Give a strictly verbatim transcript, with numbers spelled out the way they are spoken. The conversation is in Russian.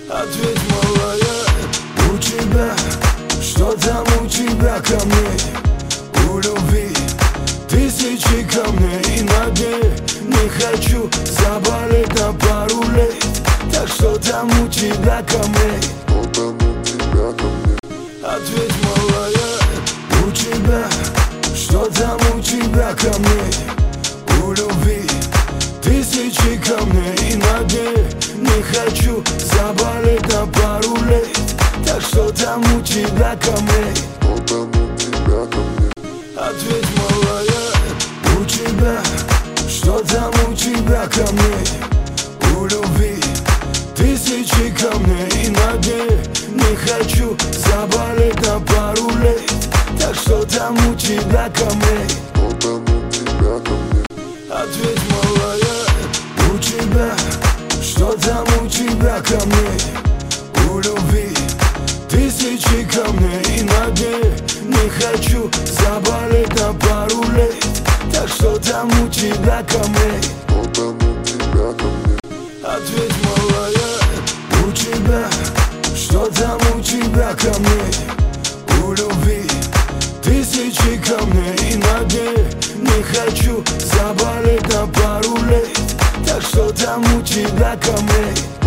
Ответь, малая, у тебя, что там у тебя ко мне? У любви тысячи камней на дне. Не хочу заболеть на пару лет. Так что там у тебя ко мне? Что там у тебя ко мне? Ответь, малая, у тебя, что там у тебя ко мне? У любви тысячи камней на дне. Не хочу заболеть на пару лет. Так что там у тебя ко мне? Что там у тебя ко мне? Ответь, малая, у тебя, что там у тебя ко мне? У любви тысячи камней на дне. Не хочу заболеть на пару лет. Так что там у тебя ко мне? Что там у тебя ко мне? Ответь, малая, у тебя, что там у тебя ко мне? У любви тысячи камней на дне. Не хочу заболеть на пару лет. Так что там у тебя ко мне? Что там у тебя ко мне? Ответь, малая, у тебя, что там у тебя ко мне? У любви тысячи камней на дне. Не хочу заболеть на пару лет. Так что там у тебя ко мне?